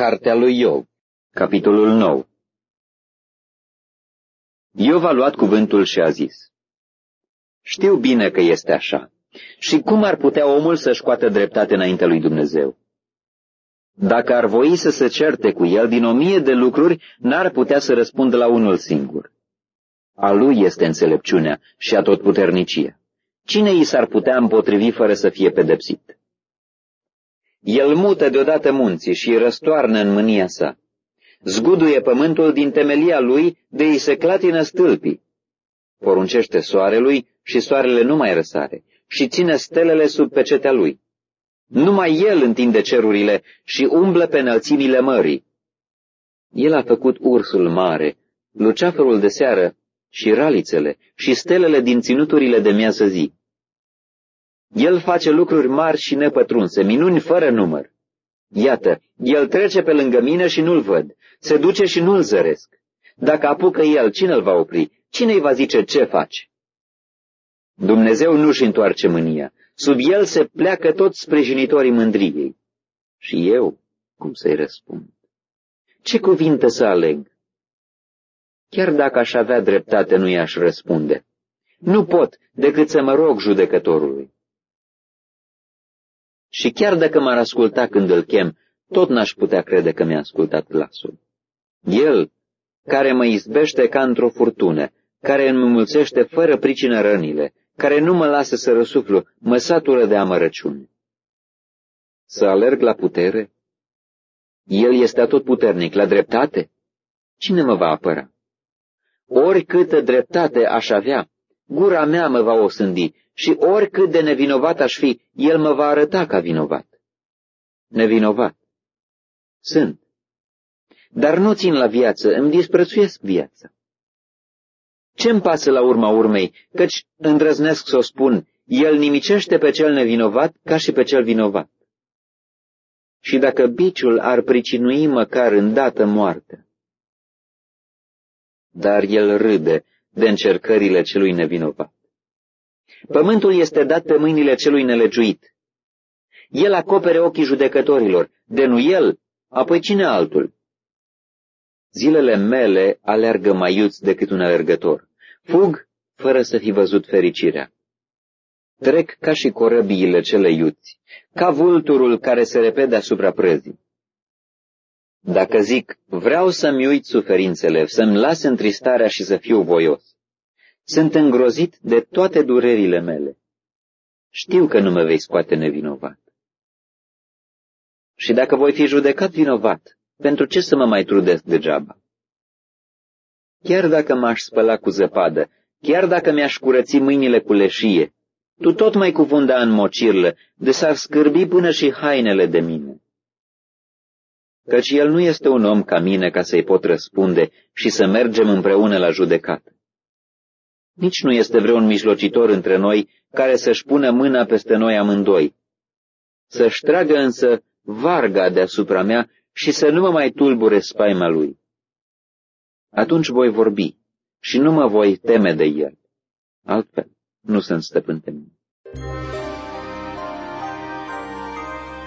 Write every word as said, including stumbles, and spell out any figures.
Cartea lui Iov, capitolul nouă. Iov a luat cuvântul și a zis: Știu bine că este așa. Și cum ar putea omul să-și scoată dreptate înaintea lui Dumnezeu? Dacă ar voi să se certe cu el din o mie de lucruri, n-ar putea să răspundă la unul singur. A lui este înțelepciunea și atotputernicia. Cine i s-ar putea împotrivi fără să fie pedepsit? El mută deodată munții și îi răstoarnă în mânia sa. Zguduie pământul din temelia lui, de îi se clatină stâlpii. Poruncește soarelui și soarele nu mai răsare și ține stelele sub pecetea lui. Numai el întinde cerurile și umblă pe înălțimile mării. El a făcut ursul mare, luceafărul de seară și ralițele și stelele din ținuturile de miază zi. El face lucruri mari și nepătrunse, minuni fără număr. Iată, el trece pe lângă mine și nu-l văd, se duce și nu-l zăresc. Dacă apucă el, cine îl va opri? Cine îi va zice ce faci? Dumnezeu nu-și întoarce mânia, sub el se pleacă toți sprijinitorii mândriei. Și eu, cum să-i răspund? Ce cuvinte să aleg? Chiar dacă aș avea dreptate, nu i-aș răspunde. Nu pot decât să mă rog judecătorului. Și chiar dacă m-ar asculta când îl chem, tot n-aș putea crede că mi-a ascultat glasul. El, care mă izbește ca într-o furtună, care îmi înmulțește fără pricină rănile, care nu mă lasă să răsuflu, mă satură de amărăciune. Să alerg la putere? El este atotputernic, la dreptate? Cine mă va apăra? Oricâtă dreptate aș avea, gura mea mă va osândi, și oricât de nevinovat aș fi, el mă va arăta ca vinovat. Nevinovat. Sunt. Dar nu țin la viață, îmi disprețuiesc viața. Ce-mi pasă la urma urmei, căci îndrăznesc să o spun, el nimicește pe cel nevinovat ca și pe cel vinovat. Și dacă biciul ar pricinui măcar îndată moartea, dar el râde de încercările celui nevinovat. Pământul este dat pe mâinile celui nelegiuit. El acopere ochii judecătorilor, de nu el, apoi cine altul? Zilele mele alergă mai iuți decât un alergător. Fug fără să fi văzut fericirea. Trec ca și corăbiile cele iuți, ca vulturul care se repede deasupra prăzii. Dacă zic, vreau să-mi uit suferințele, să-mi las întristarea și să fiu voios, sunt îngrozit de toate durerile mele. Știu că nu mă vei scoate nevinovat. Și dacă voi fi judecat vinovat, pentru ce să mă mai trudesc degeaba? Chiar dacă m-aș spăla cu zăpadă, chiar dacă mi-aș curăți mâinile cu leșie, tu tot mai cuvunda în mocirlă, de s-ar scârbi până și hainele de mine. Căci el nu este un om ca mine ca să-i pot răspunde și să mergem împreună la judecată. Nici nu este vreun mijlocitor între noi care să-și pună mâna peste noi amândoi, să-și tragă însă varga deasupra mea și să nu mă mai tulbure spaima lui. Atunci voi vorbi și nu mă voi teme de el. Altfel, nu sunt stăpân pe mine.